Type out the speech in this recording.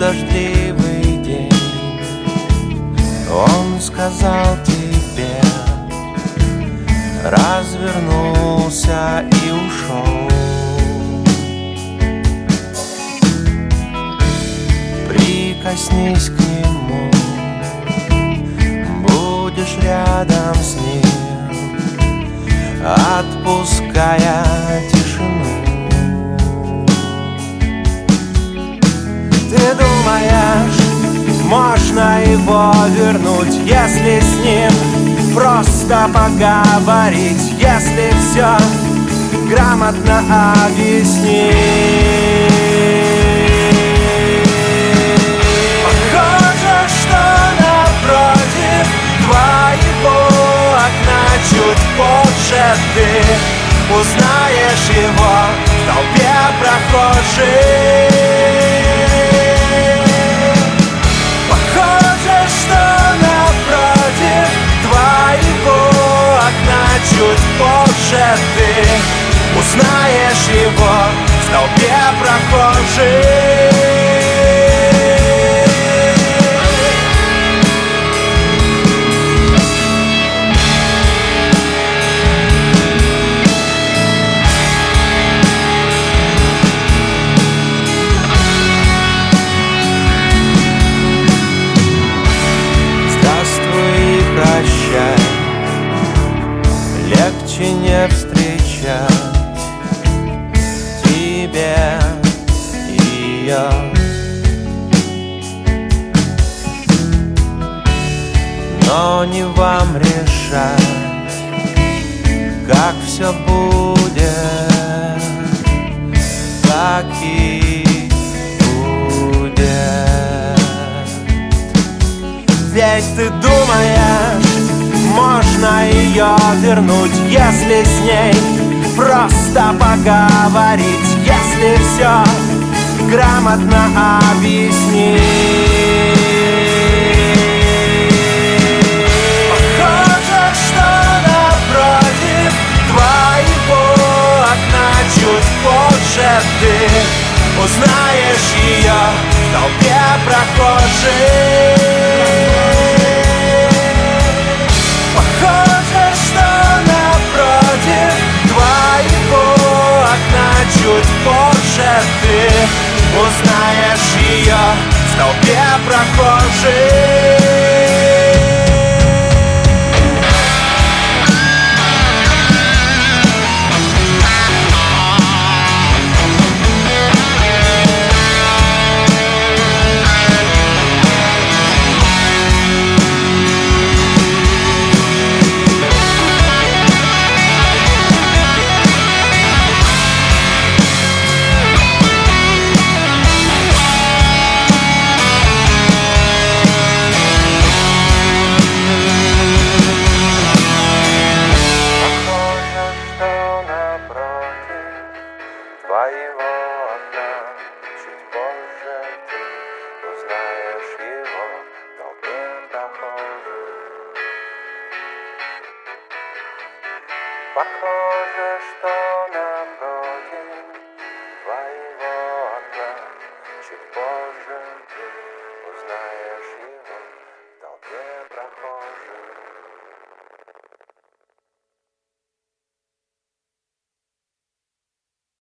дождливый день он сказал тебе, развернулся и ушел. Прикоснись к нему, будешь рядом с ним, отпуская тишину. Ты думаешь, можно его вернуть, если с ним просто поговорить, если все грамотно объяснить? Похоже, что напротив твоего окна чуть позже ты узнаешь его в толпе прохожих. Похоже, что напротив твоего окна чуть позже ты узнаешь его в толпе прохожих. Легче не встречать тебе ее. Но не вам решать, как все будет, так и будет. Ведь ты думаешь, можно ее вернуть, если с ней просто поговорить, если все грамотно объяснить. Похоже, что напротив твоего окна чуть позже ты узнаешь ее в толпе прохожих. Похоже, что напротив твоего окна чуть позже ты узнаешь ее в толпе прохожих. Твоего окна чуть позже ты узнаешь его в толпе прохожих. Похоже, что напротив твоего окна чуть позже ты узнаешь его в толпе прохожих.